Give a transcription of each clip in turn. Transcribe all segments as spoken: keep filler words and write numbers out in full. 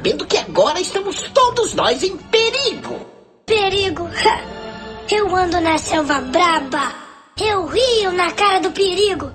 sabendo que agora estamos todos nós em perigo. Perigo? Eu ando na selva braba. Eu rio na cara do perigo.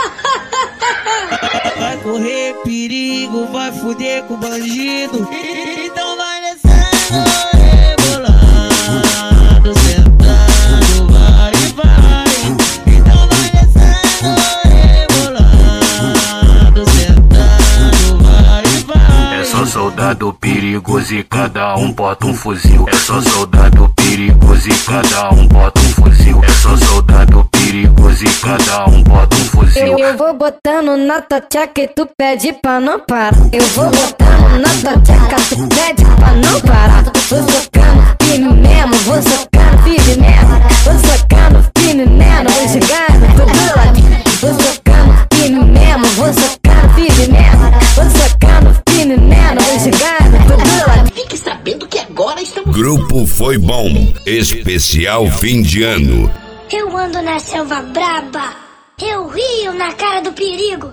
Vai correr perigo, vai fuder com bandido. Então vai descendo, rebolando, sentando, vai e vai. Então vai descendo, rebolando, sentando, vai e vai. É só soldado perigoso e cada um porta um fuzil. É só soldado perigoso e cada um porta um fuzil. É só soldado perigoso e cada um porta um fuzil. Eu, eu vou botando na tua tcheca e tu pede pra não parar. Eu vou botando na tua tcheca, tu pede pra não parar. Vou socando firme mesmo, vou socando firme mesmo. Vou socando firme mesmo, vou chegando tudo ladinho. Vou socando firme mesmo, vou socando firme mesmo. Vou socando firme mesmo, vou chegando tudo ladinho. Fique sabendo que agora estamos... Grupo Foi Bom, especial fim de ano. Eu ando na selva braba. Eu rio na cara do perigo.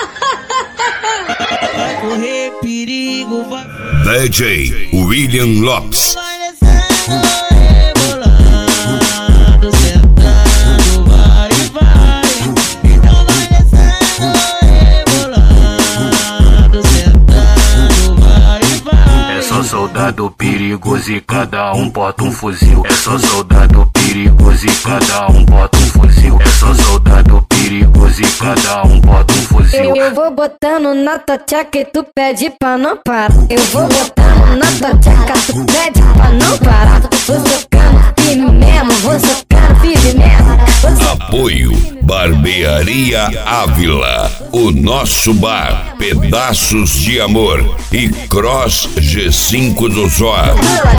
Vai correr perigo, vai. D J William Lopes. Vai descendo, rebolando, sentando, vai e vai. Então vai descendo, rebolando, sentando, vai e vai. É só soldado perigoso e cada um porta um fuzil. É só soldado perigoso e cada um porta um fuzil. É só soldado perigoso e cada um porta um fuzil. Eu, eu vou botando na tua tcheca e tu pede pra não parar. Eu vou botando na tua tcheca, tu pede pra não parar. Vou socando firme mesmo, vou socando firme mesmo. Apoio Barbearia Ávila, o nosso bar, pedaços de amor e Cross G cinco do Zoar.